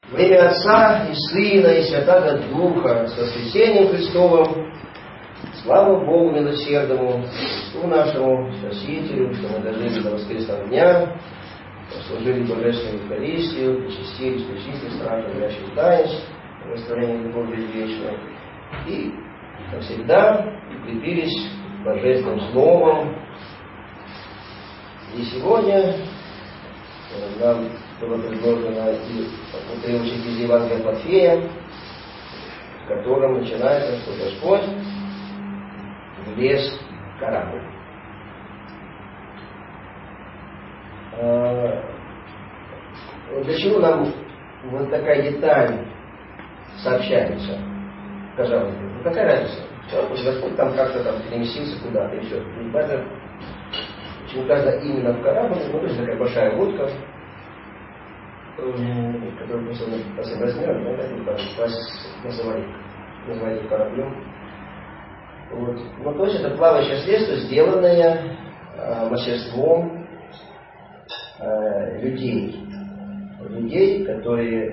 Во имя Отца и Сына и Святаго Духа, с воскресением Христовым, слава Богу милосердному, Христу нашему, Спасителю, что мы дожили до воскресного дня, служили Божественную Евхаристию, причастились пречистых страшных горящих таинств, восстановления любовью вечной, и, как всегда, укрепились Божественным Словом. И сегодня нам было предложено отрывочек из Евангелия от Матфея, в котором начинается, что Господь влез в корабль. Для чего нам вот такая деталь сообщается? Казалось бы, ну какая разница? Господь там как-то там переместился куда-то и все. Почему указано именно в корабль? Ну, то есть такая большая лодка, которую просто по своим размерам, называли кораблем. Вот. Ну, то есть это плавающее средство, сделанное мастерством людей. Людей, которые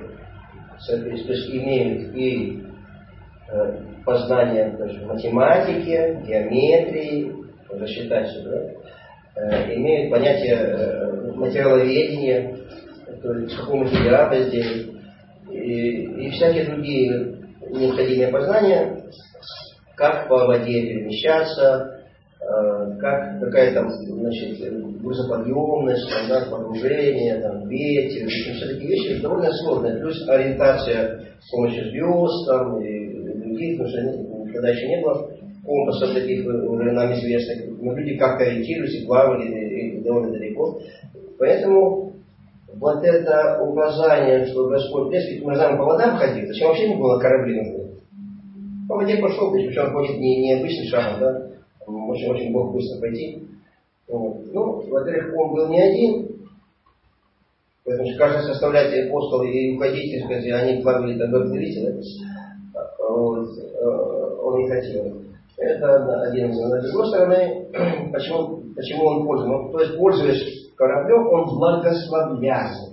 имеют и познание в математике, геометрии, рассчитать все, да? Имеют понятие материаловедения, то есть какого материала сделать, и всякие другие необходимые познания, как по воде перемещаться, какая там, значит, грузоподъемность, там, погружение, там, ветер, все такие вещи довольно сложные. Плюс ориентация с помощью звезд там, и других, потому что когда еще не было компасов таких уже нам известных, но люди как-то ориентировались и плавали довольно далеко. Поэтому вот это указание, что Господь, если мы знаем, по водам ходить, зачем вообще не было корабли нужны? По воде пошел, причем он ходит не обычным шагом, да? Очень Бог быстро пойти. Вот. Ну, во-первых, он был не один, поэтому что каждый составлять апостол и уходить, сказать, они плавали тогда вдалите, да? Вот. Он не хотел. Это один из моментов. С другой стороны, почему он пользуется? Ну, то есть, пользуясь кораблем, он благословляет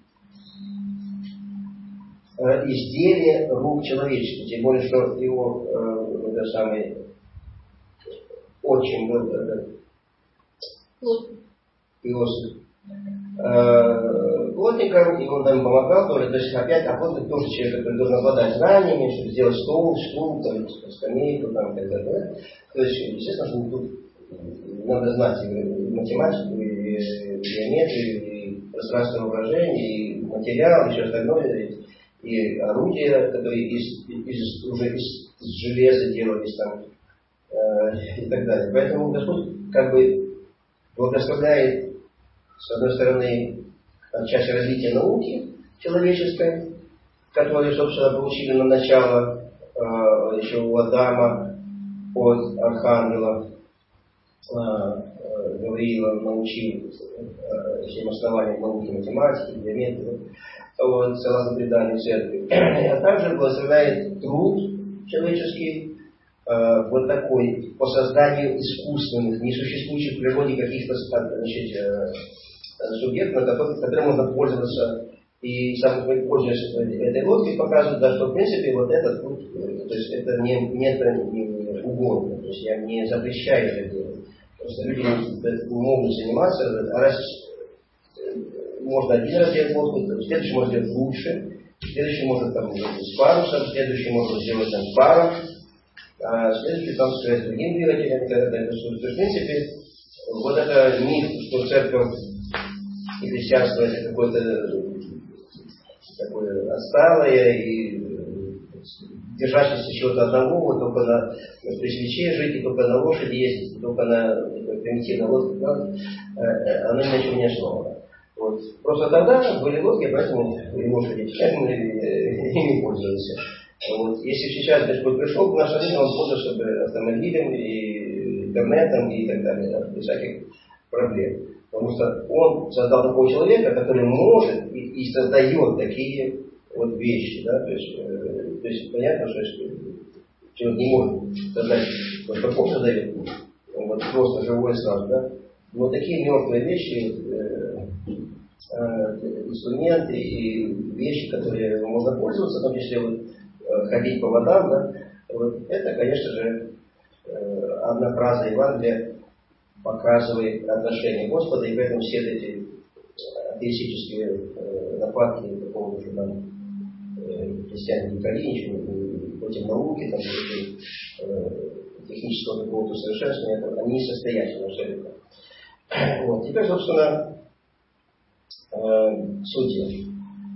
изделие рук человеческих. Тем более, что его этот самый отчим был Иосиф плотником, и он нам помогал тоже. То есть опять плотник тоже человек, который должен обладать знаниями, чтобы сделать стул, там, скамейку, там, и так далее. То есть, естественно, что тут надо знать и математику, и геометрию, и пространственное выражение, и материал, и все остальное, и орудия, которые уже из железа делались там, и так далее. Поэтому Господь как бы благословляет, с одной стороны, часть развития науки человеческой, которую, собственно, получили на начало еще у Адама от архангела Гавриила, научил всем основаниям науки, математики, геометрии, вот, согласно преданию церкви. А также благословляет труд человеческий, вот такой, по созданию искусственных, несуществующих в природе каких-то, значит, субъектов, которым можно пользоваться. И сам пользуясь этой лодкой, показывает, да, что в принципе вот этот путь, то есть это не угодно, то есть я не запрещаю это делать. Просто люди могут заниматься, а раз можно один раз делать лодку, следующий может делать лучше, следующий может там с парусом, следующий может сделать там с паром, а следующий там с другим двигателем, и так далее. То есть, в принципе, вот это миф, что церковь и христианство это какое-то такое отсталое и держащееся чего-то одного, вот только при свече жить, и только на лошади ездить, и только на примитивной лодке, оно ни на чем не основано. Вот. Просто тогда были лодки, поэтому и лошади. Сейчас мы ими пользуемся. Вот. Если сейчас Господь пришел к нашей жизни, он пользуется автомобилем и интернетом и так далее, да, без всяких проблем. Потому что он создал такого человека, который может и создает такие вот вещи. Да? То есть понятно, что человек не может создать, вот как он создает, вот просто живой сразу, да? Но такие мертвые вещи инструменты и вещи, которые можно пользоваться, в том числе вот, ходить по водам, да, вот это, конечно же, одна фраза Евангелия показывает отношение Господа, и поэтому все эти атеистические нападки по поводу, что там христиане не калиничны, против науки, там, против технического какого-то совершенствования, они несостоятельны абсолютно. Вот. Теперь, собственно, суть.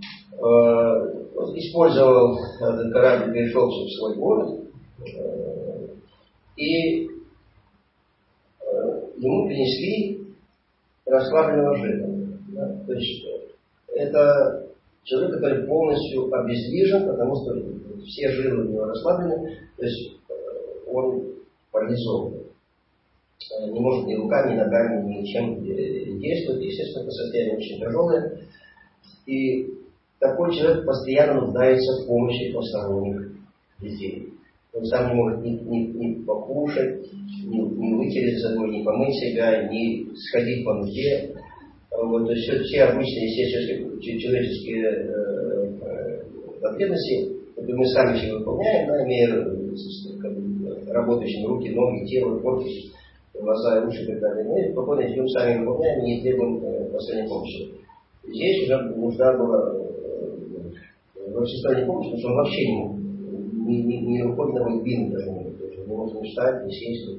Использовал этот корабль, перешел в свой город, и ему принесли расслабленного жида. Да? То есть это человек, который полностью обездвижен, потому что все жилы у него расслаблены, то есть он парализован. Не может ни руками, ни ногами, ничем действовать. Естественно, это состояние очень тяжелое. И такой человек постоянно нуждается в помощи посторонних людей. Он сам не может ни покушать, ни вытереть за собой, ни помыть себя, ни сходить по нужде. Вот, то есть все обычные человеческие потребности, которые мы сами себе выполняем, да, имея работающие руки, ноги, тело, корпус, глаза, уши и так далее. Мы спокойно идем, сами выполняем и не требуем посторонней помощи. Здесь уже нужна была во всесторонней помощи, потому что он вообще не мог. Ни рукой на двинуть даже не мог. Не мог ни встать, ни сесть.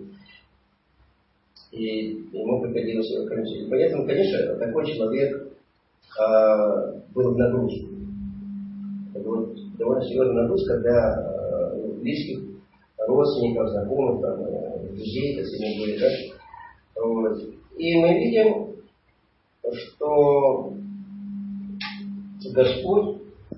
И ему приходилось его кормить. Поэтому, конечно, такой человек был в нагрузке. Это вот довольно серьезная нагрузка для близких, родственников, знакомых, там, друзей, так сказать, были, да? Вот. И мы видим, что Господь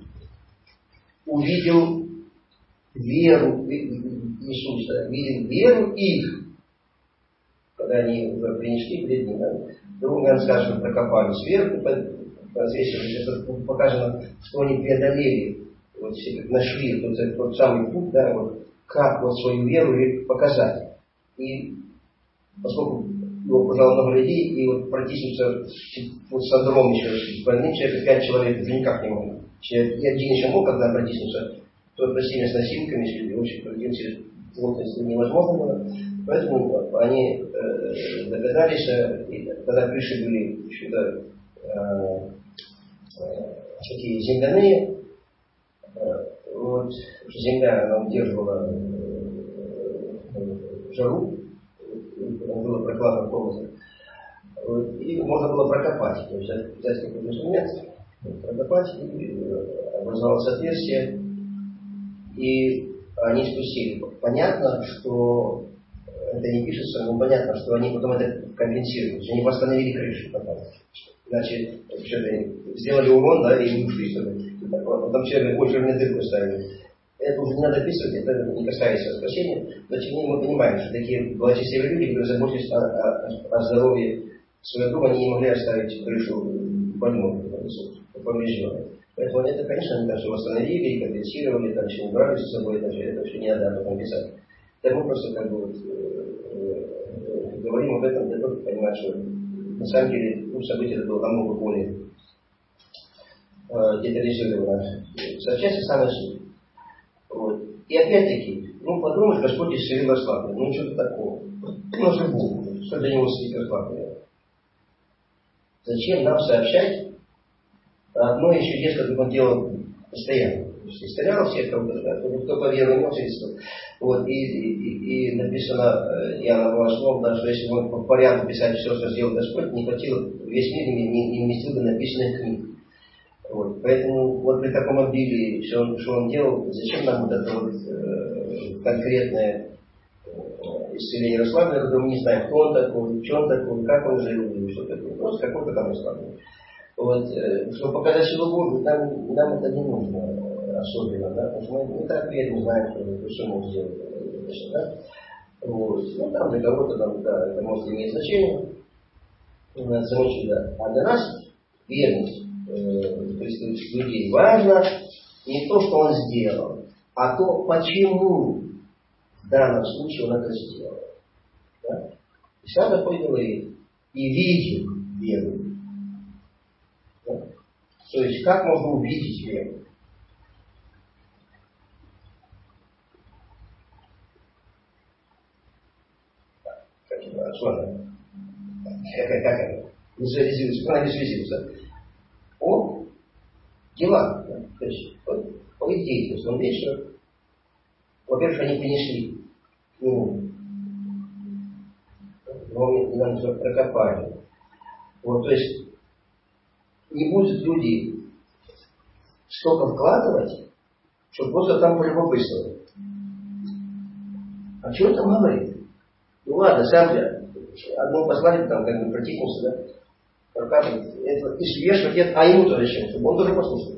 увидел веру Иисуса, видел веру их, когда они уже принесли перед ним. Да? Другой он скажет, что прокопали сверху, это показано, что они преодолели, вот, нашли тот самый путь, да, вот, как вот свою веру показать. И поскольку его пожало много людей, и вот протиснуться вот с Андромом еще больным человеком, 5 человек уже никак не могут. Человек один еще мог, когда протиснуться, то просили с носилками, если очень один через плотность невозможно было. Поэтому они догадались, и когда крыши были что-то такие земляные, вот, земля она удерживала жару, было прокладно в комнате, и можно было прокопать, то есть взять какой-то инструмент, прокопать, и образовалось отверстие, и они спустили. Понятно, что это не пишется, но понятно, что они потом это компенсируют, что они восстановили крышу потом. Иначе что-то сделали урон, да, и ушли. Потом все очень жирные дырку ставили. Это уже не надо описывать, это не касается спасения, но тем не менее мы понимаем, что такие благочестивые люди, которые заботились о здоровье своего друга, они не могли оставить крышу больную, поврежденной. Поэтому это, конечно, они там все восстановили, компенсировали, там все убрали с собой, это все не надо потом писать. Так мы просто как бы вот, говорим об этом для того, чтобы понимать, что на самом деле событие это было намного более детализировано. Отчасти самое суть. Вот. И опять-таки, подумаешь, Господь исцелил расслабленный. Что-то такого. Он же Бог. Что для него исцелить расслабленный? Зачем нам сообщать одно еще есть, как он делал постоянно? Исцелял всех, кто поверил ему, вот, и написано Иоанна Богословом, да, что если бы по порядку писать все, что сделал Господь, не хватило, весь мир не вместил бы написанных книг. Вот, поэтому вот при таком обилии, что он делал, зачем нам вот это вот конкретное исцеление расслабленного, когда мы не знаем, кто он такой, что он такой, как он жил, или что такое, просто какой-то там расслабленный. Вот, чтобы показать силу Божию, нам это не нужно особенно, да, потому что мы так верим, знаем, что мы сделать. Да? Вот. Там для кого-то да, это может иметь значение, да. А для нас верность, то есть людей важно не то, что он сделал, а то, почему в данном случае он это сделал. Да? И сам такой говорит, и видел веру. Да? То есть, как можно увидеть веру? Что это? Как это? Визуализируется. О, дела. Да? То есть, вот, по их деятельности. Он видит, что, во-первых, они принесли. Нам уже прокопали. Вот, то есть, не будут люди столько вкладывать, чтобы просто там полюбопытствовать. А что он там говорит? Ну ладно, сам же одного послали, там как бы противился, да? Прокапывает. И свеж в ответ, а ему тоже зачем? Чтобы он тоже послушал.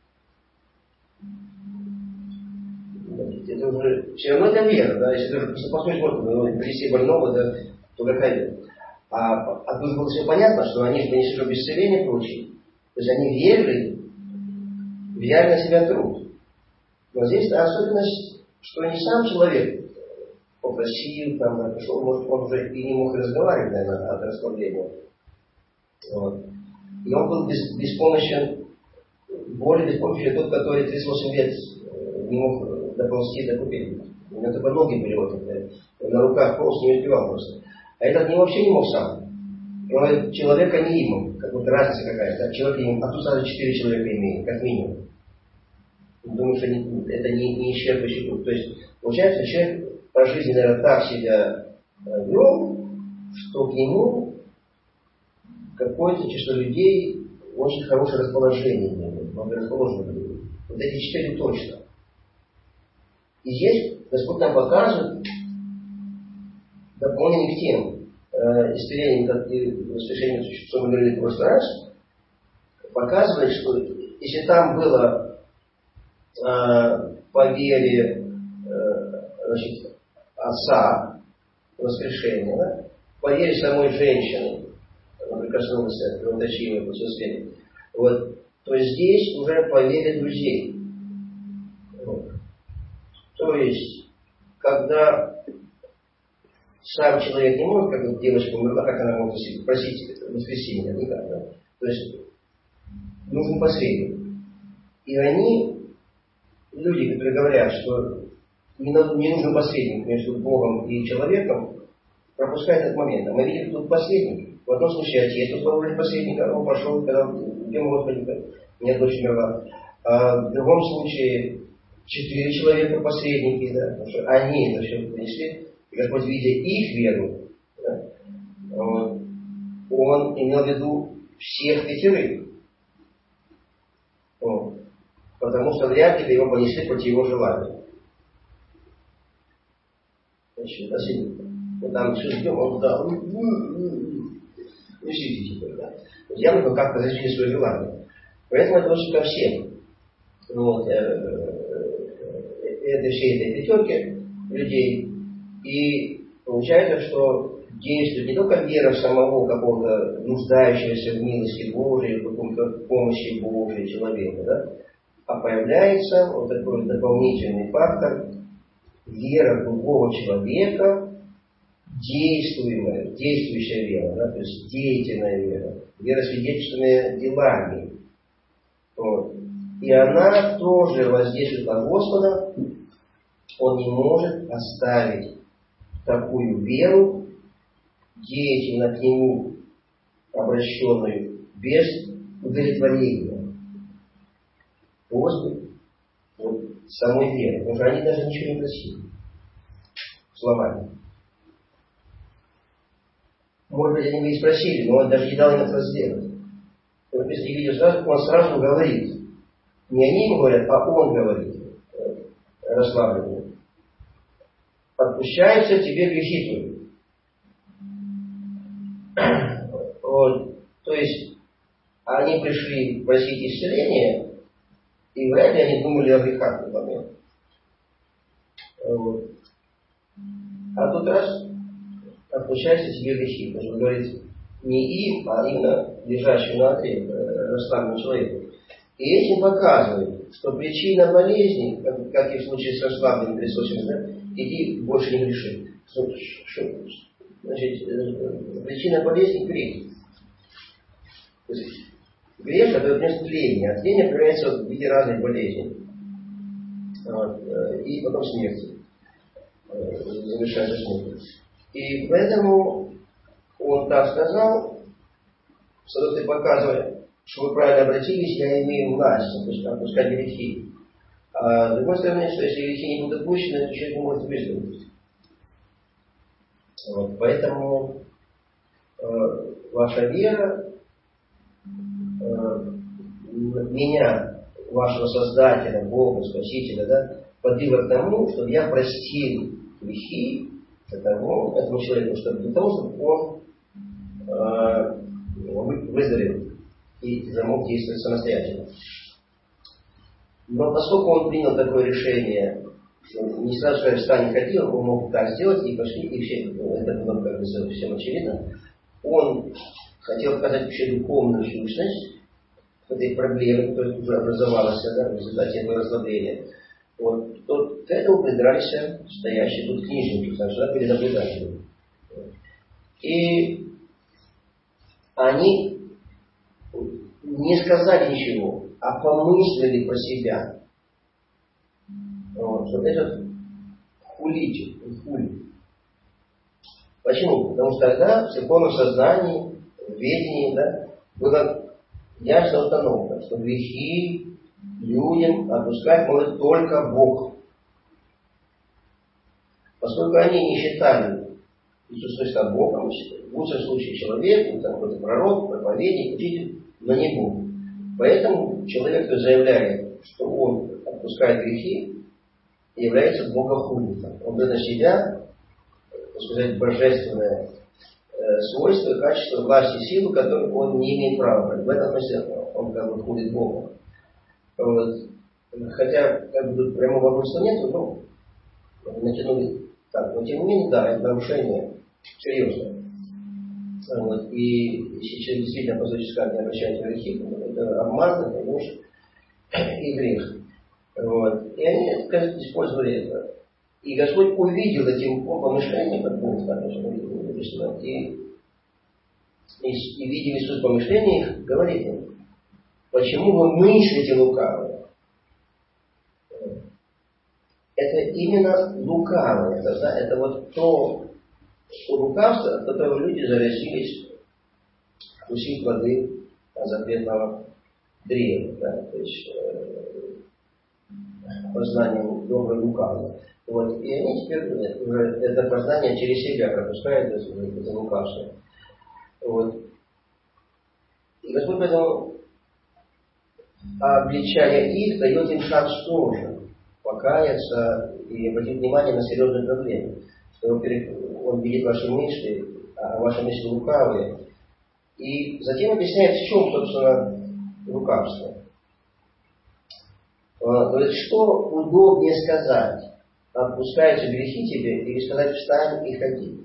Это уже все равно это вера, да? Если даже послушать можно привести больного, да, то какая вера? А тут было все понятно, что они же принесли, чтобы исцеление получить. То есть они верили, взяли на себя труд. Но здесь особенность, что не сам человек попросил, там, пришел, может, он уже и не мог разговаривать, наверное, от расслабления. Вот. И он был беспомощен, более беспомощен тот, который 38 лет не мог доползти до купели. У него только ноги были вот это, на руках полз не успевал просто. А этот вообще не мог сам. Он человека не имел, как будто разница какая-то. Человек имел, а тут сразу 4 человека имеет, как минимум. Думаю, что это не исчерпывающий круг. То есть, получается, человек по жизни, наверное, так себя вел, что к нему какое-то число людей очень хорошее расположение имеет, благорасположенных людей. Вот эти 4 точно. И здесь Господь нам показывает дополнение к тем исцелениям, как и воскрешением, что мы говорили в прошлый раз, показывает, что если там было по вере значит, отца воскрешения, да, по вере самой женщины, она прикоснулась к кровоточивой присутствию, вот, то здесь уже по вере друзей. Вот. То есть, когда сам человек не может, как вот девочка умерла, как она может просить воскресения? Никак, да? То есть, нужен посредник. И они, люди, которые говорят, что не нужен посредник между Богом и человеком, пропускают этот момент. А мы видим тут посредник. В одном случае отец условил посредника, он пошел, когда где Господи, нет, дочь умерла. А в другом случае 4 человека посредники, да, потому что они это все принесли. И Господь, видя их веру, да, Он имел в виду всех 5. Вот. Потому что вряд ли его понесли против его желания. Значит, спасибо. Мы там все ждем, он туда, сидите теперь, да. Явно бы как-то защитили свое желание. Поэтому это очень ко всем. Вот. Это всей этой 5 людей. И получается, что действует не только вера в самого какого-то нуждающегося в милости Божией, в каком-то помощи Божией человека, да, а появляется вот такой дополнительный фактор вера другого человека, действующая вера, да, то есть деятельная вера, вера, свидетельственная делами. Вот. И она тоже воздействует на Господа, Он не может оставить такую веру, деятельно к Нему обращенную, без удовлетворения Господу вот, самой веры. Потому что они даже ничего не просили словами. Может быть, они бы и спросили, но он даже не дал им это сделать. Вот если видишь сразу, он сразу говорит. Не они ему говорят, а он говорит, расслабленный. Отпущаются тебе грехи твои. Вот. То есть, они пришли просить исцеления, и вряд ли они думали о грехах в этот момент. Вот. А тут раз, отпущаются тебе грехи. Потому что говорит не им, а именно лежащему на отре, расслабленному человеку. И этим показывает, что причина болезни, как и в случае с расслабленным Христосом, да, иди больше не греши. Значит, причина болезни — грех. грех, который приносит тление. А тление проявляется в виде разных болезней. Вот. И потом смерти. Завершается смертью. И поэтому он так сказал, что ты показывай, что вы правильно обратились, я имею власть отпускать грехи. А с другой стороны, что если грехи не будут отпущены, то человек не может выздороветь. Вот. Поэтому ваша вера меня, вашего Создателя, Бога, Спасителя, да, подвигла к тому, чтобы я простил грехи этому человеку, чтобы для того, чтобы он выздоровел и замог действовать самостоятельно. Но поскольку он принял такое решение, не сразу сказать, встань и ходи, он мог так сделать, и пошли, и все, это было как бы совсем очевидно. Он хотел показать вообще духовную сущность этой проблемы, которая уже образовалась, да, в результате этого расслабления. Вот, то к этому придрались стоящие тут книжники, потому что были наблюдатели. И они не сказали ничего, а помыслили про себя. Вот этот хулитель. Почему? Потому что тогда в церковном сознании, в ведении, да, было ясно установлено, что грехи людям отпускать может только Бог. Поскольку они не считали Иисуса Христа Богом, в лучшем случае человек, какой-то пророк, проповедник, учитель, но не Бог. Поэтому человек, кто заявляет, что он отпускает грехи, является богохульником. Он берет на себя, так сказать, божественное свойство, качество, власть и силу, которую он не имеет права. В этом смысле он как бы хулит Бога. Вот. Хотя как бы прямого вопроса нет, но натянули так. Но тем не менее, да, это нарушение серьезное. Вот. И если человек действительно по-заческать не обращает грехи, это обман, это ложь и грех. Вот. И они, скажем, использовали это. И Господь увидел этим помышлением, как Бог написано, и видя Иисус помышления их, говорит им: почему вы мыслите лукаво? Это именно лукавое. Это вот то лукавство, от которого люди заразились вкусить плоды запретного древа. Да? То есть познанием доброго и лукавого. Вот. И они теперь уже это познание через себя пропускают, это лукавство. Вот. И Господь поэтому, обличая их, дает им шанс тоже покаяться и обратить внимание на серьезные проблемы. Что, во-первых, Он видит ваши мысли, а ваши мысли лукавые. И затем объясняет, в чем, собственно, лукавство. Он говорит, что удобнее сказать: отпускаются грехи тебе, или сказать: встань и ходи.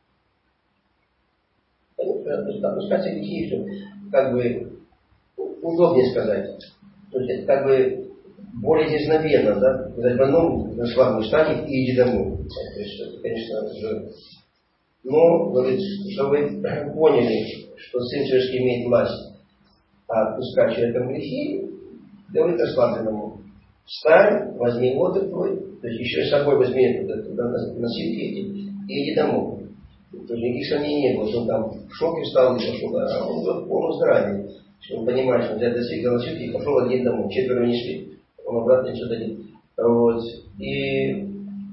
Отпускаются грехи, что как бы удобнее сказать. То есть это как бы более дерзновенно, да? Сказать больному: на шлагу встань и иди домой. То есть это, конечно, уже... Но, говорит, что вы поняли, что Сын Человеческий имеет власть отпускать человеком грехи, говорит расслабленному: встань, возьми воду твой, то есть еще с собой возьми носилки эти и иди домой. То есть никаких сомнений не было, что он там в шоке встал и пошел, а он был в полном здравии. Он понимает, что он взял носилки и пошел один домой, четверо не шли. Он обратно несет один. Вот. И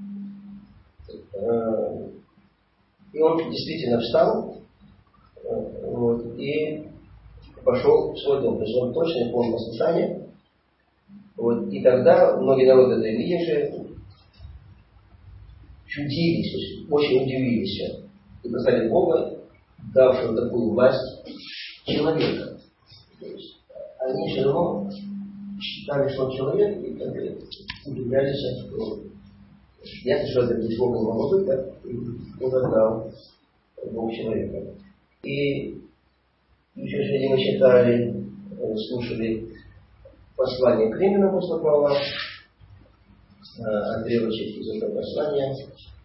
он действительно встал, вот, и пошел в свой дом. То есть он точно понял послушание. Вот. И тогда многие народы это видевшие чудились, очень удивились. И представили Бога, давшего такую власть человека. То есть они все равно считали, что он человек, и как бы удивлялись, что ясно, что это без Бога не могло быть, да? И он отдал Бог человека. И еще сегодня мы читали, слушали послание к Римлянам апостола Павла, отрывочек из этого послания.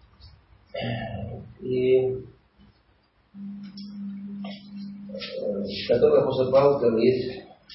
И в котором апостол Павел говорит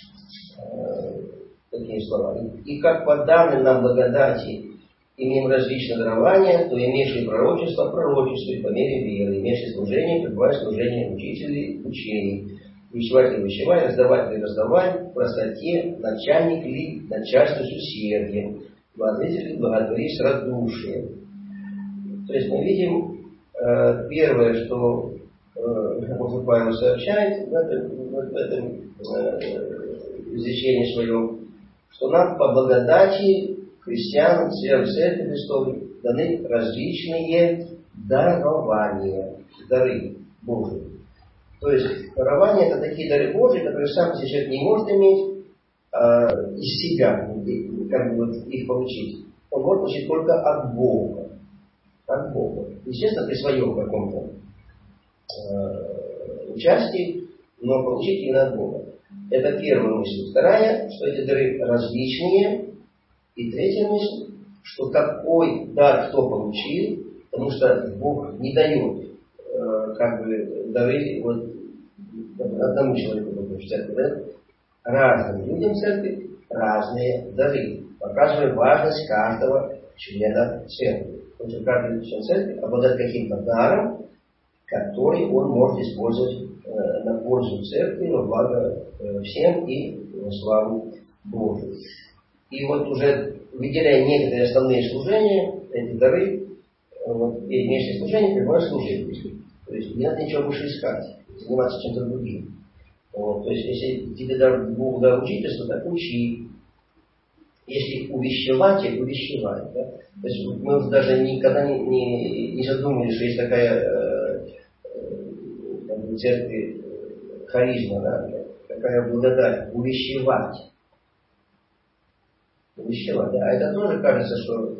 такие слова. И как по данной нам благодати имеем различные дарования, то имеющие пророчество пророчествует по мере веры, имеющие служение пребывает служение учителей учений, вещевать вещевай, раздавать раздавай, в простоте, начальник ли начальство с усердием, владетель благотвори с радушием. То есть мы видим первое, что апостол Павел сообщает в этом изречении своем, что нам по благодати христианам, членам Церкви Христовой даны различные дарования, дары Божьи. То есть дарования — это такие дары Божьи, которые сам человек не может иметь из себя, как бы вот их получить. Он может получить только от Бога. От Бога. Естественно, при своем каком-то участии, но получить именно от Бога. Это первая мысль. Вторая, что эти дары различные. И третья мысль, что какой дар кто получил, потому что Бог не дает как бы дары вот одному человеку в церкви, да? Разным людям в церкви разные дары, показывая важность каждого члена церкви. Потому что каждый член церкви обладает каким-то даром, который он может использовать на пользу церкви, во благо всем и во славу Божию. И вот уже выделяя некоторые основные служения, эти дары, вот, и внешнее служение пребывают служитель. То есть не надо ничего больше искать, заниматься чем-то другим. Вот, то есть если тебе Бог дал учительство, так учи. Если увещеватель, увещевай. Да? То есть мы даже никогда не задумывались, что есть такая в церкви харизма, да? Такая благодать, увещевать. Увещевать, да. А это тоже кажется, что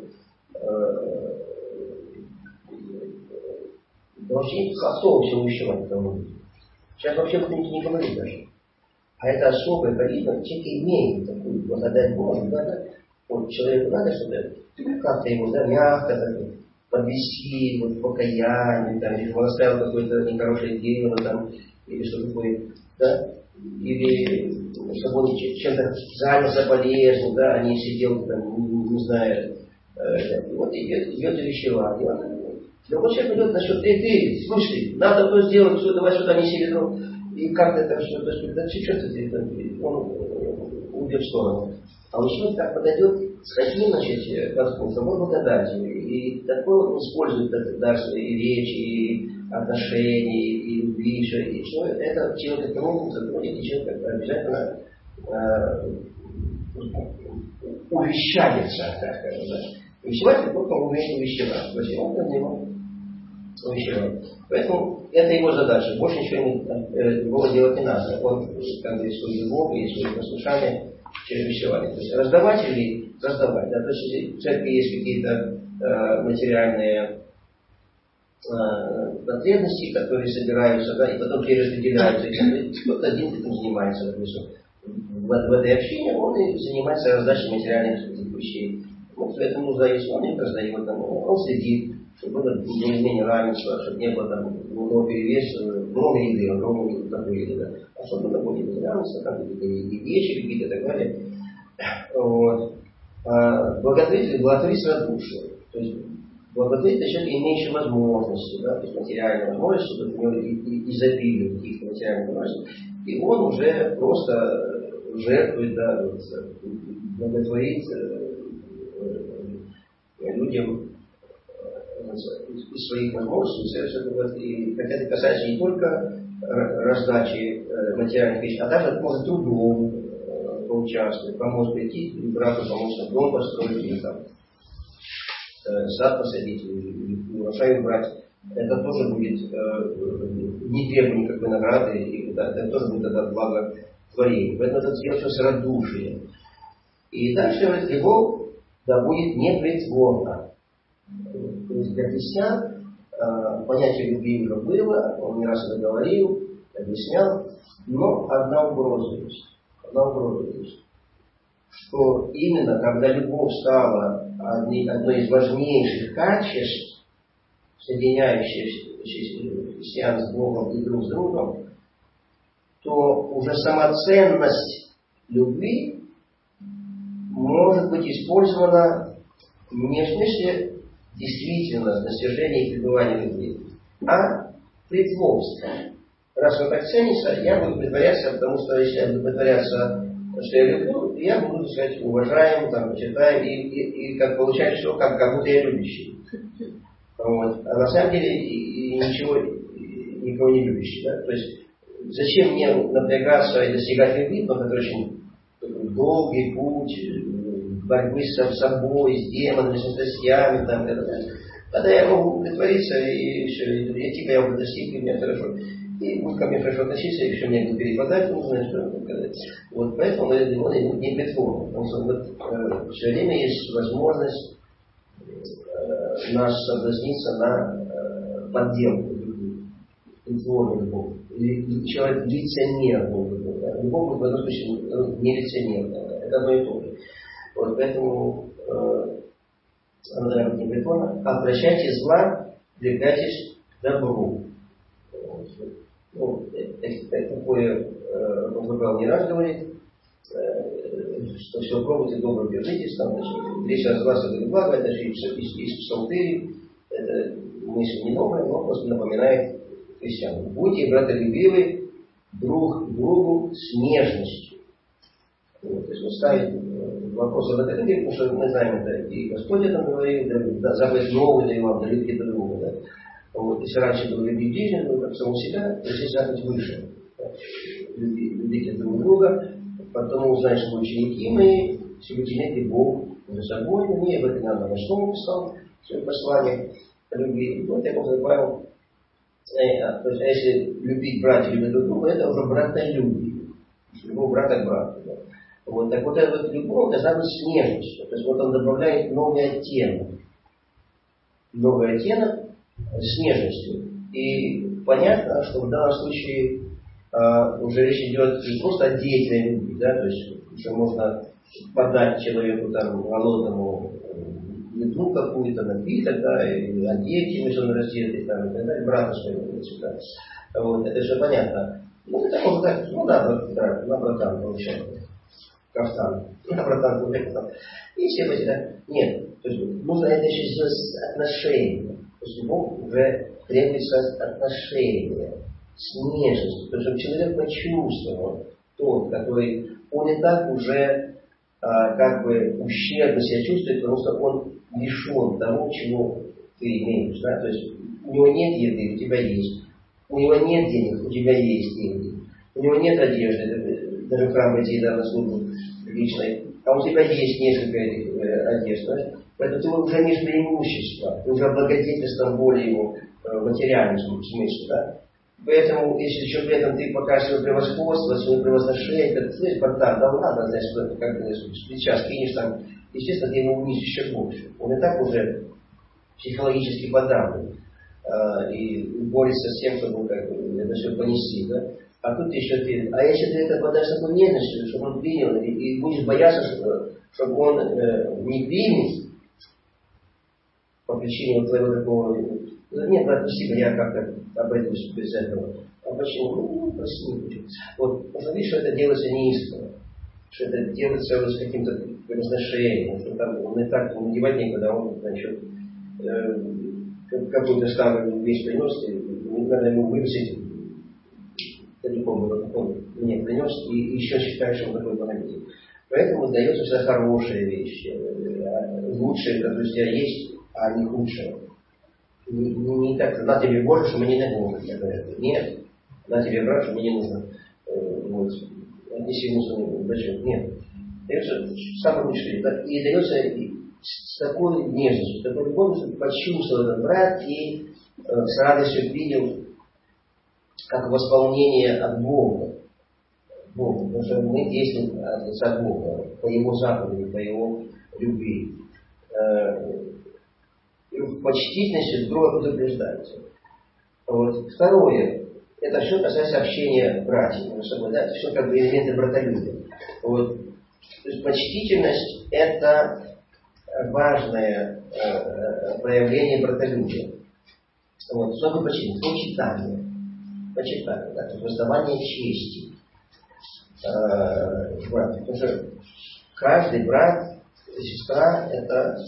вообще кто все увещевать этому. Сейчас вообще никто не говорит даже. А это особая харизма, человек имеет такую благодать Божию, да? Вот человеку надо что-то, как-то его, да, мягко так, подвести, вот, покаяние, там, или он оставил какое-то нехорошее дело, там, или что такое, да, или чтобы он чем-то занялся полезным, да, а не сидел, там, не знаю, вот идет увещевание. Другой человек идет насчет, ты, слушай, надо то сделать, все, давай сюда, неси ведро. И как это все, то есть, да что ты, он уйдет в сторону. А вот человек так подойдет, с таким, значит, подходом, благодатью, и такой он использует даже и речи, и отношения, и любви, и что это человек тронется, и человек обязательно увещается, так скажем, да. Увещеватель только умеет увещевать. То есть он для него увещевает. Поэтому это его задача. Больше ничего другого делать не надо. Он как бы свою любовь и свое послушание через увещевание. То есть раздавать или раздавать. Да? То есть если в церкви есть какие-то материальные потребности, которые собираются, да, и потом перераспределяются. Кто-то один этим занимается. В этой общине он и занимается раздачей материальных вещей. Вот поэтому нужно, если он их раздает, он следит, чтобы было более-менее равенство, чтобы не было там много перевеса, много еды, много такой еды, да. А чтобы было более-менее равенство, там и вещи какие-то и так далее. Вот. Благотворитель с радушием. То есть благотворитель это человек, имеющий возможности, да, то есть материальные возможности, чтобы у него изобилие каких-то материальных возможностей, и он уже просто жертвует, да, вот, благотворит людям из своих возможностей, и хотя это касается не только раздачи материальных вещей, а даже, может, трудом поучаствовать, помочь прийти, брату помочь на дом построить, или там сад посадить, или урожай убрать. Это тоже будет не требует никакой награды, и это тоже будет тогда благотворение. Поэтому это сделать все с радушием. И дальше говорит, любовь да будет непритворна. То есть для христиан понятие любви уже было, он не раз это говорил, объяснял, но одна угроза есть. Что именно когда любовь стала одной из важнейших качеств, соединяющих христиан с Богом и друг с другом, то уже сама ценность любви может быть использована не в смысле действительно достижения и пребывания любви, а притворство. Раз он так ценится, я буду притворяться, потому что если я буду притворяться, что я люблю, я буду, так сказать, уважаем, там, почитаем, и как получается, что как будто я любящий. Вот. А на самом деле ничего, никого не любящий. Да? То есть зачем мне напрягаться и достигать любви, потому что это очень долгий путь борьбы с собой, с демонами, с страстями, там, тогда я могу притвориться, и все, и типа я уже достиг, и мне хорошо. И будет ко мне хорошо относиться, и еще мне будет перепадать, нужно, что вот поэтому он не притворный, потому что вот, все время есть возможность нас соблазниться на подделку, притворную любовь. Или человек лицемер был бы. Любовь в этом случае не лицемер. Это одно и то же. Вот поэтому она должна быть не притворна. Обращайте зла, двигайтесь к добру. Ну, такое он не раз говорит, что все пробуйте, добро держитесь, там, речь о вас и благо, это же из псалтыри, это мысль не новая, но просто напоминает христианам. Будьте братолюбивы друг другу с нежностью. Вот, то есть он ставит вопрос о братолюбии, потому что мы знаем это, и Господь это говорил, да, заповедь новую даю вам, да любите друг друга. Да. Вот, если раньше было любить ближнего, как самого себя, то здесь заповедь выше. Любите друг друга, потом узнаешь, что вы ученики мои, если вы телеги Бог за собой, мне об этом надо на что он писал, свое послание любви. Вот я просто добавил, то есть, если любить братья любят друг друга, это уже братолюбие. Любовь брата к брату. Да. Вот, так вот эта вот любовь должна быть с нежностью. То есть вот он добавляет новый оттенок. Новый оттенок с нежностью. И понятно, что в данном случае уже речь идет не просто о деятельной любви, да, то есть уже можно подать человеку там голодному еду какую-то, напиток, да, и одеть ему, если он раздетый, там, и так далее, брата своего сюда. Вот, это же понятно. Ну, это можно так, ну да, на братан получается. Кафтан. На братан получается. И все эти, да. Нет. То есть нужно это еще сделать с отношением. То есть любовь уже требуется отношения. С нежностью. То есть чтобы человек почувствовал тот, который он и так уже как бы ущербно себя чувствует, потому что он лишен того, чего ты имеешь. Да? То есть у него нет еды, у тебя есть. У него нет денег, у тебя есть деньги. У него нет одежды, даже в храм пойти на службу личной. А у тебя есть несколько этих одежд. Да? Поэтому ты уже имеешь преимущество. Ты уже облагодетельствован более его материальным смысле. Да? Поэтому, если еще при этом ты покажешь свое превосходство, свое превозношение, как ты знаешь, братан, да ладно, знаешь, что как бы сейчас кинешь там, естественно, ты его унизишь еще больше. Он и так уже психологически подавлен. И борется с тем, чтобы как бы, это все понести. Да? А тут еще ты. А если ты это подашь такой нежностью, чтобы он принял, и будешь бояться, чтобы он не принял по причине вот твоего такого. Нет, брат, спасибо, я как-то обойдусь без этого. А почему? Ну, прости. Вот, посмотри, что это делается неистово. Что это делается с каким-то разношением. Что там он и так надевать некогда, он, значит, какую-то старую вещь принес, и надо ему выбросить далеко было, как он мне принес, и еще считаешь, что он такой молодец. Поэтому дается всегда хорошие вещи, лучшие, которые у тебя есть, а не худшие. Не так, на тебе больше, что мне не нужно. Нет, на тебе брат, что мне не нужно. Вот, отнеси нужно бачок. Нет. Дается самое лучшее. И дается с такой нежностью, с такой любовью, чтобы почувствовал этот брат и с радостью принял как восполнение от Бога. Потому что мы действуем от лица Бога, по Его заповеди, по Его любви. И в почтительности друга предупреждается. Вот. Второе. Это все касается общения братьев между собой. Да? Это все как бы элементы братолюбия. Вот. То есть почтительность это важное проявление братолюбия. Вот. Что такое почтительность? Почитание. Почитание, да? То есть воздавание чести. брат. Потому что каждый брат и сестра это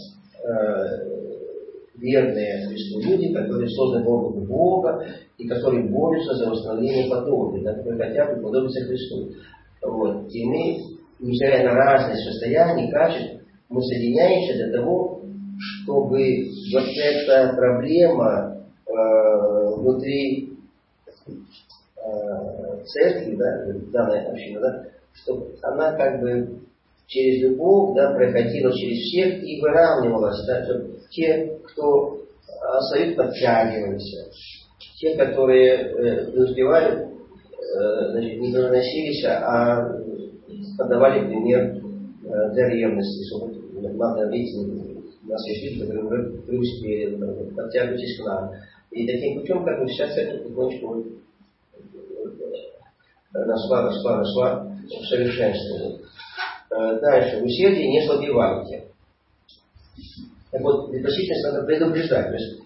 верные Христу люди, которые созданы по образу Бога и которые борются за восстановление подобия, да, которые хотят уподобиться Христу. Вот. И мы, несмотря на разность состояний, качеств, мы соединяемся для того, чтобы вот эта проблема внутри церкви, да, данная община, да, чтобы она как бы через любовь, да, проходила через всех и выравнивалась, да, чтобы те, кто остаются, подтягивались, те, которые преуспевали, значит, не доносились, а подавали пример для ревности, чтобы надо видеть, у нас есть люди, которые уже преуспели, подтягивайтесь к нам. И таким путем, как бы вся церковь потихонечку росла в совершенствовании. Дальше. Усердие не слабевайте. Так вот, предпочтительность надо предупреждать. То есть,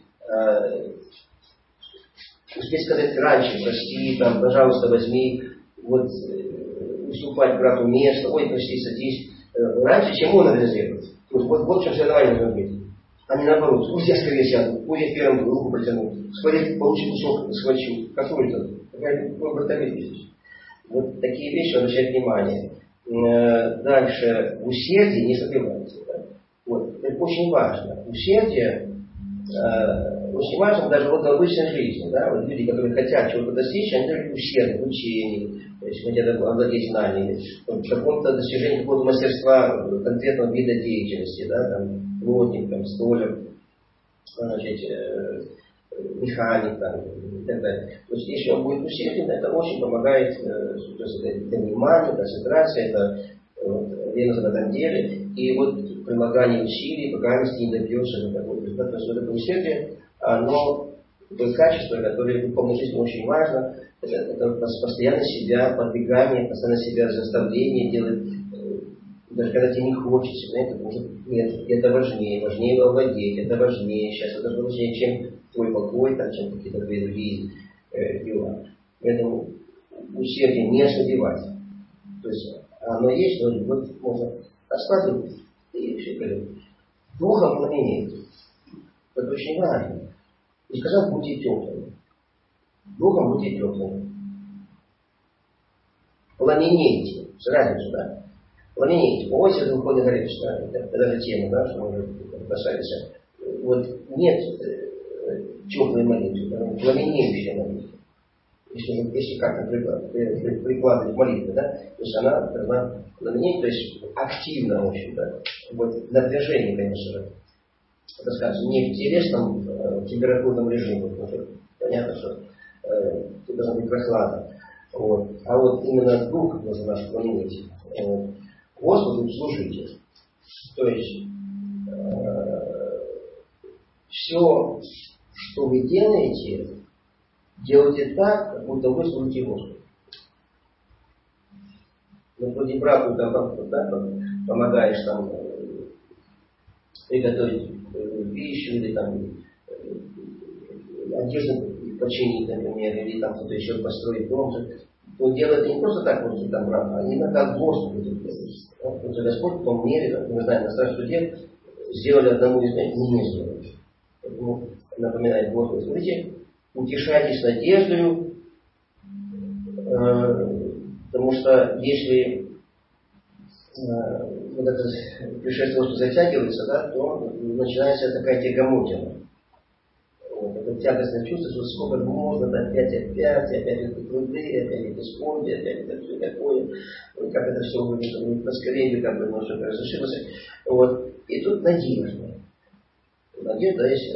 успеть сказать раньше, прости, там, пожалуйста, возьми, вот, уступать брату место, ой, прости, садись. Раньше, чем он это сделает. Вот в чем соревнование должно быть. А не наоборот, пусть я скорее сяду, пусть я первым руку протяну, скорее получу кусок, схвачу. Какой это? Какая братоведение. Вот такие вещи обращать внимание. Дальше. Усердие не слабевайте. Да? Вот. Это очень важно. Усердие очень важно даже вот в обычной жизни. Да? Вот люди, которые хотят чего-то достичь, они даже усердны в учении, то есть хотят овладеть знаниями, в каком-то достижении какого-то мастерства конкретного вида деятельности, да, там, плотник, там, столяр, значит, механик там, и так далее. То есть если он будет усерден, это очень помогает, то есть это внимание, концентрация, это ревность в этом деле. И вот прилагание усилий, пока не добьешься до такого результата. То есть вот это усердие, оно такое качество, которое в духовной жизни очень важно. Это постоянно себя подвигание, постоянно себя заставление делать, даже когда тебе не хочется, знаете, потому что нет, это важнее овладеть, это важнее, сейчас это важнее, чем твой покой, там, чем какие-то твои другие дела. Поэтому усердие не ослабевать. То есть оно есть, но вот можно ослабить и все говорит. Духом пламенейте. Это очень важно. И сказал, будьте теплыми. Духом будьте теплыми. Пламенейте. Разницу, да? Пламенейте. Помните, это выходит горячее. Это даже тема, да, что мы уже касались. Вот нет теплой молитвы, пламенеющая молитва. Если как-то прикладывать молитву, да, то есть она должна пламенеть, то есть активно очень, да. Вот напряжение, конечно же. Это скажем, не в телесном температурном режиме, потому что понятно, что тут должна быть прохлада. Вот. А вот именно дух должен наш пламенеть. Господу служите. То есть все, что вы делаете, делайте так, как будто вы служите Господу. Ну, вроде брату там, да, помогаешь там приготовить пищу или там одежду починить, например, или там кто-то еще построить дом. Он делает не просто так, вот там брат, а именно как Господу делает. Потому что Господь в том мере, как мы знаем, на Старом Суде сделали одному из них, не сделали. Поэтому напоминает Господу, смотрите, утешайтесь надеждою, потому что если вот это пришествие Господа затягивается, да, то начинается такая тягомотина. Вот, это тягостное чувство, что сколько можно, да, опять эти труды, опять эти скорби, опять это все такое, вот, как это все будет поскорее, как бы оно что-то разрешилось. Вот. И тут надежда. Надежда есть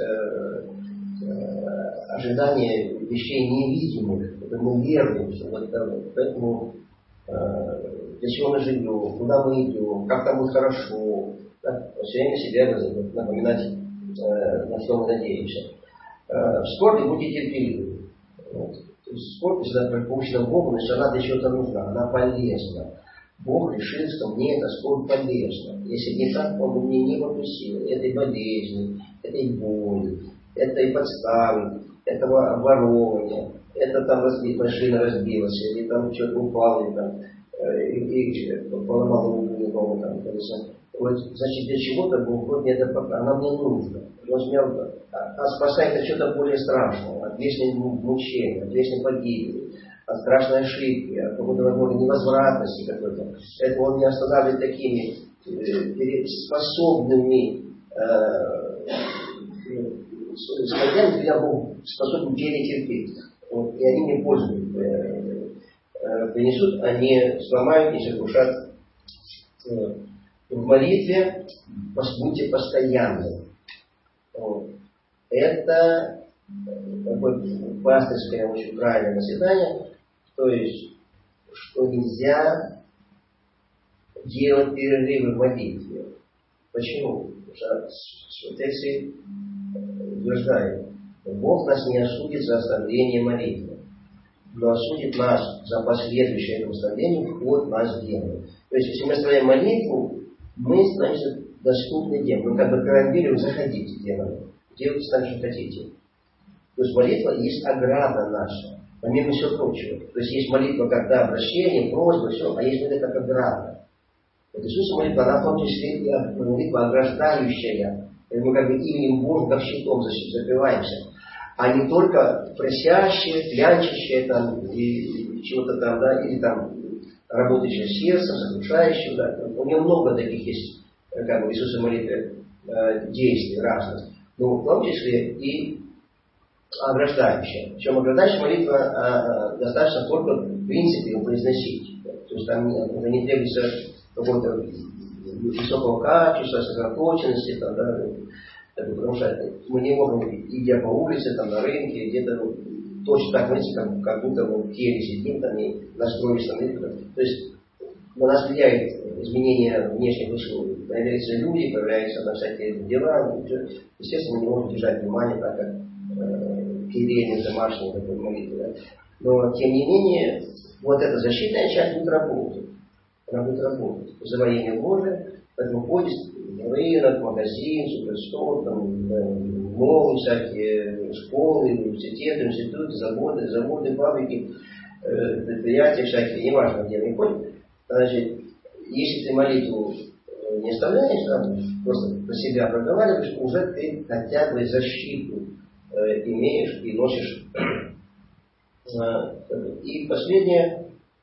ожидание вещей невидимых, это мы верим, что вот, поэтому для чего мы живем, куда мы идем, как там будет хорошо, да? Все время себя напоминать, на что мы надеемся. В скорби будьте терпеливы. Вот. Скорбь всегда получена Богу, значит, она для чего-то нужна, она полезна. Бог решил, что мне эта скорбь полезна. Если не так, Он бы мне не попустил этой болезни, этой боли, этой подставы, этого обворовывания, это там машина разбилась, или там что-то упало, или там и поломал голову там, вот, значит, для чего-то Бог мне это пока, она мне нужна. Он меня спасает от чего-то более страшного, от вечной мучения, от вечной погибели, от страшной ошибки, от какой-то, возможно, невозвратности какой-то. Поэтому он меня останавливает такими способными смотря я был способен перетерпеть. Вот, и они мне пользу принесут, они сломают, не сокрушат. В молитве будьте постоянны. Вот. Это такое пастырское очень правильное наседание, то есть, что нельзя делать перерывы в молитве. Почему? Потому что святые утверждают, Бог нас не осудит за оставление молитвы, но осудит нас за последующее этому оставлению вход в наш демон. То есть, если мы оставляем молитву, мы становимся доступны демону. Мы как бы гарантируем заходить в демона. Делайте с нами, что хотите. То есть молитва есть ограда наша, помимо всего прочего. То есть есть молитва, когда обращение, просьба, все, а есть молитва как ограда. Вот Иисуса молитва, она в том числе и молитва ограждающая. И мы как бы именем Божьим, как щитом закрываемся. А не только просящие, клянчащие там, и чего-то там, да, или там работающее сердцем, сокрушающее, да. У него много таких есть, как бы, в Иисуса молитве действий разных. Но в том числе и ограждающая. Причем ограждающая молитва достаточно только в принципе его произносить. То есть там уже не требуется какого-то высокого качества, сосредоточенности, там, да, потому что мы не можем, идя по улице, там, на рынке, где-то точно так, знаете, как будто мы в теле сидим, там, и настроились на молитву. То есть на нас влияет изменение внешних условий. Появляются люди, появляются на всякие дела. Естественно, мы не можем держать внимание, так как кирейной домашней такой молитвы. Да? Но, тем не менее, вот эта защитная часть будет работать. Она будет работать. Завоение Божие, поэтому ходит в рынок, магазин, суперстор, там, молы всякие, школы, университеты, институты, заводы, фабрики, предприятия всякие, неважно, где они ходят. Значит, если ты молитву не оставляешь, там, просто про себя проговариваешь, уже ты хотя бы защиту имеешь и носишь. И последнее.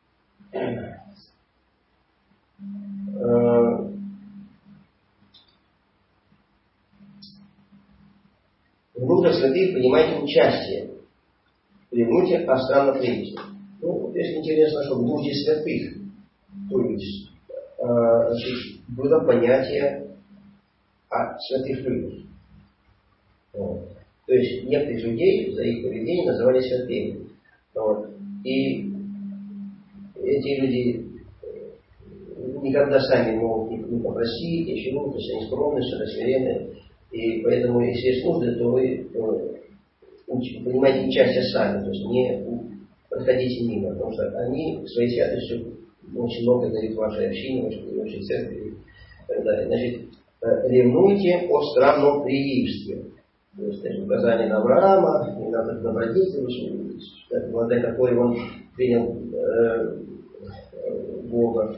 В нуждах святых принимайте участие. Ревнуйте о странных религиях. Ну, вот здесь интересно, что в нужде святых, то есть, было понятие о святых людях. Вот. То есть некоторых людей за их поведение называли святыми. Вот. И эти люди никогда сами не могут не попросить, ничего, то есть они скромные, смиренные. И поэтому, если есть нужды, то вы принимайте участие сами, то есть не подходите мимо, потому что они своей святостью очень много дают вашей общине, вашей церкви и так далее. Значит, ревнуйте о странном религиевстве. То есть, указание на Авраама, и на добродетель, благодаря которой он принял Бога.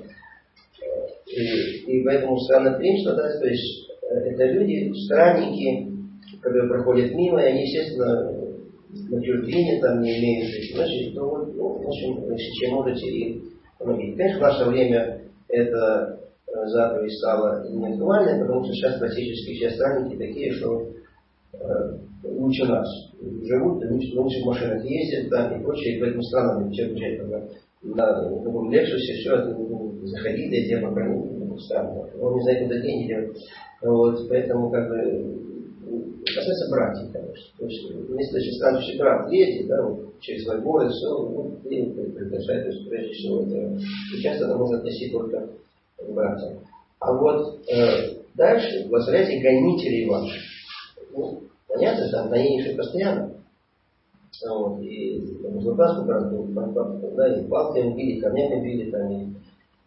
И поэтому странное принципство, да, то есть это люди, странники, которые проходят мимо, и они, естественно, на чужбине там не имеют, значит, то вот, ну, в общем, чем можете и помогите. Конечно, в наше время эта заповедь стала неактуальной, потому что сейчас практически все странники такие, что лучше нас живут, лучше в машинах ездят, там, и прочее, и поэтому странно человек приезжает на каком лексусе, все, заходи, да я тебя покормлю, странно. Он не знает, куда деньги делать. Вот, поэтому, как бы, касается братьев, конечно. То есть, если очень странный брат едет, да, вот, через свой город, все, ну, и приглашает, то есть, прежде всего, это часто это можно относить только к братьям. А вот дальше, благословляйте гонителей ваших. Ну, понятно, там гонения шли постоянно. Вот, и Музлопаску, да, и палками били, камнями били, там,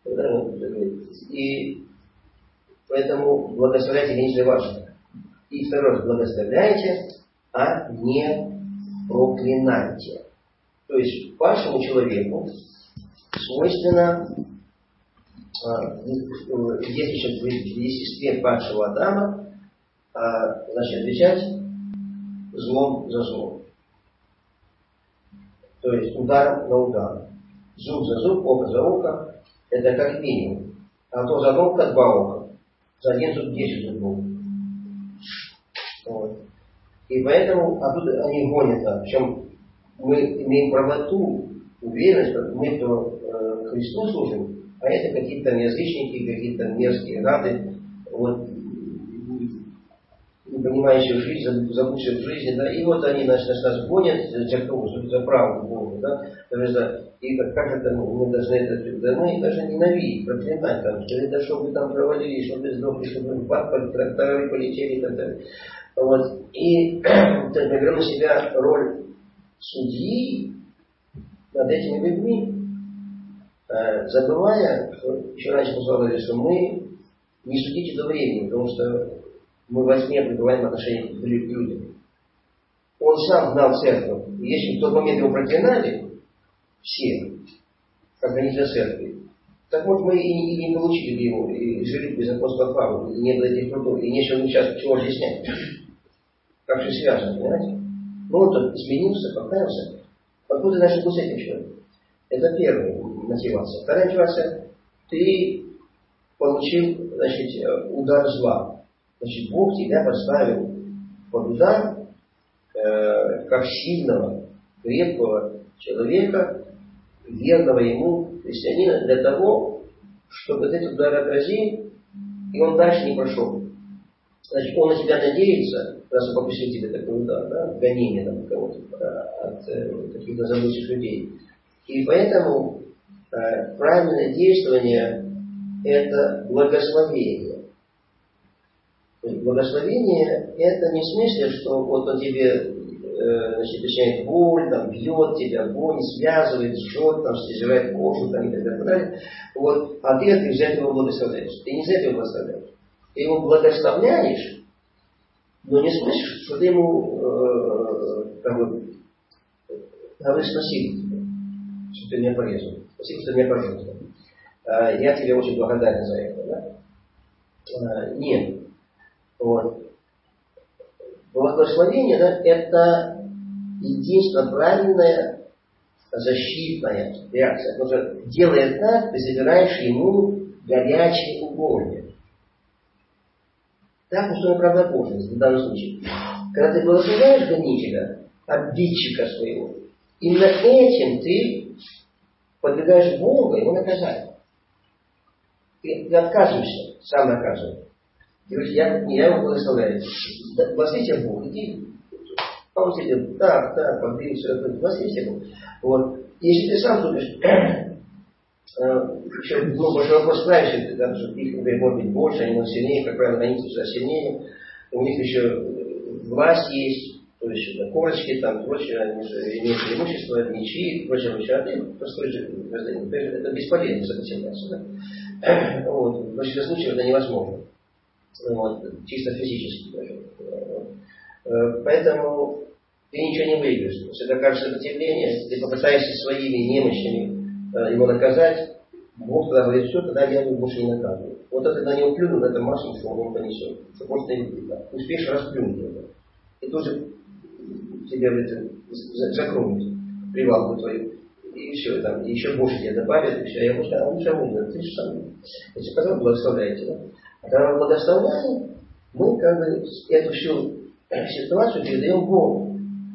и поэтому благословляйте гонителей ваших. И второе, благословляйте, а не проклинайте. То есть вашему человеку свойственно если в естестве падшего Адама, значит, отвечать злом за зло. То есть ударом на удар. Зуб за зуб, око за око. Это как минимум. А то за око 2 ока. За один зуб 10 зубов. Вот. И поэтому оттуда они гонят. Причем мы имеем правоту, уверенность, что мы то Христу служим, а это какие-то язычники, какие-то мерзкие гады, вот, не понимающие жизнь, забывшие в жизни, да, и вот они нас гонят за кто, за правду Богу, да, и как это, мы должны это, да, мы даже ненавидеть, проклинать, там, что это, что вы там провалили, что вы сдохли, что вы в бак, тракторы полетели и так далее. Вот. И мы берем на себя роль судьи над этими людьми, забывая, что еще раньше мы сказали, что мы не судите до времени, потому что мы во тьме пребываем в отношении к людям. Он сам гнал церковь. И если в тот момент его проклинали, все, как гонителя церкви, так вот мы и не получили бы его, и жили бы без апостола Павла, и не было этих трудов, и нечего сейчас чего объяснять. Как же связано, понимаете? Ну вот он изменился, покаялся. Откуда значит был с этим человеком? Это первая мотивация. Вторая мотивация. Ты получил, значит, удар зла. Значит, Бог тебя поставил под удар как сильного, крепкого человека, верного ему христианина, для того, чтобы этот удар отразил, и он дальше не прошел. Значит, он на тебя надеется, раз он попустил тебе такой удар, да, гонение там, кого-то от каких-то забытых людей. И поэтому правильное действование – это благословение. Благословение – это не в смысле, что вот он тебе причиняет боль, там, бьет тебя, гонит, связывает, жжет, там, стяжает кожу там, и так далее. Вот, а ты за это его благословляешь. Ты не за это его благословляешь. Ты его благословляешь, но не слышишь, что ты ему говоришь спасибо, что ты меня порезал. Спасибо, что ты меня пожаловал. Я тебе очень благодарен за это. Да? Нет. Вот. Благословение, да, это единственно правильная защитная реакция. Потому что делая так, ты забираешь ему горячие угодья. Так устроена правдоподобность в данном случае. Когда ты благословляешь гонителя, обидчика своего, именно этим ты подвигаешь Бога его наказать. Ты отказываешься, сам наказываешь. Ты говоришь, я его благословляю. Благословите Бог, иди. А он тебе так, побей, все это. Благословите Бог. Вот. Если ты сам думаешь, еще большой вопрос справишься, да, что их, например, может быть больше, они сильнее, как правило, они сильнее. У них еще власть есть, то есть корочки, там, прочее, они же имеют преимущество, мечи, прочее, а ты простой же гражданин. Это бесполезно сопротивляться. Да? Вот. В большинстве случаев это невозможно. Вот. Чисто физически даже. Поэтому ты ничего не выиграешь. Если это окажется сопротивление, ты попытаешься своими немощами его наказать, Бог тогда говорит, все, тогда я его больше не наказываю. Вот это на него плюнул, это максимум, что он понесет. Что может успеешь расплюнуть его. И тоже тебя закроют привалку твою. И все, там, и еще больше тебе добавят, и все. Я может, а лучше можно, ты же сам. Если потом благословляете, да? А когда мы благословляем, мы как бы эту всю ситуацию передаем Богу.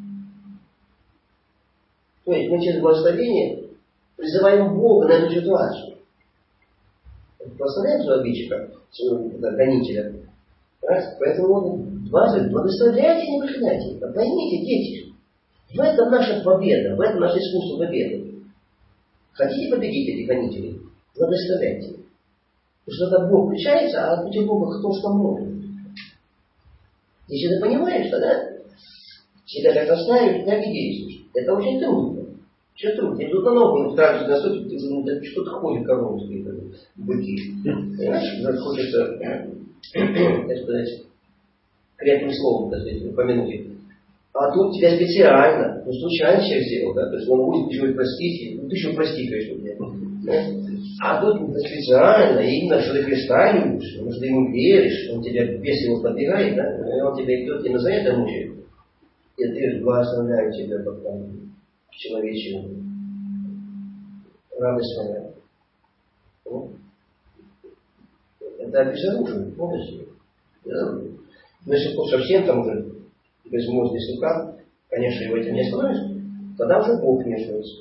То есть мы через благословение призываем Бога на эту ситуацию. Благословляем своего обидчика, своего гонителя. Поэтому благословляйте, не проклинайте. Поймите, дети, в этом наша победа, в этом наше искусство победы. Хотите победить этих гонителей? Благословляйте. Потому что когда Бог включается, а против Бога кто что может. Если ты понимаешь, тогда себя как-то ставишь, так и действуешь. Это очень трудно. Очень трудно. Если тут на ногу ставишь на суд, ты думаешь, что-то ходит коровы, быки. Понимаешь, хочется, так сказать, крепким словом, так сказать, упомянуть. А тут тебя специально, случайно человек сделал, да, то есть он будет еще и простить, ну ты еще прости, конечно, мне. А тут специально, именно, что ты Христа любишь, потому что ты ему веришь, он тебя, бес его подбегает, да, и он тебя идет и на это мучает. И ты благословляю тебя потом человечью радость моя. Ну, это безоружие, полностью. Безоружие. Но если он совсем там уже безмозглый слуга, конечно, его этим не остановишь, тогда уже Бог вмешивается.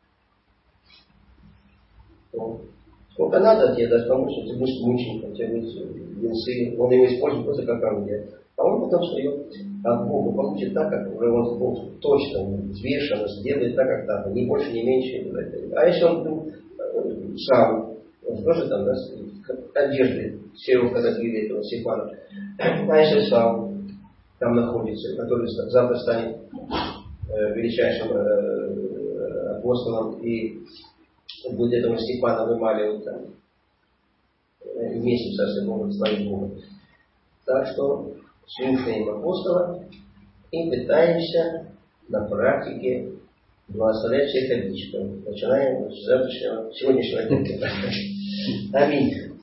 Сколько надо тебе даст помочь, что ты будешь мучеником, тебе будет венцы, он его использует просто как орудие. А он потом встает от Бога, получит так, как уже он Бог точно, взвешенно сделает так, как надо, ни больше, ни меньше. А если он сам, он тоже там, да, одежды, сел, когда двигает этого Стефана, а если сам там находится, который завтра станет величайшим апостолом и будет этому Стефана вымаливать там вместе со Богом, славить Бога. Так что слушаем апостола и пытаемся на практике благословлять всех обидчиков. Начинаем с завтрашнего, сегодняшнего дня. Аминь.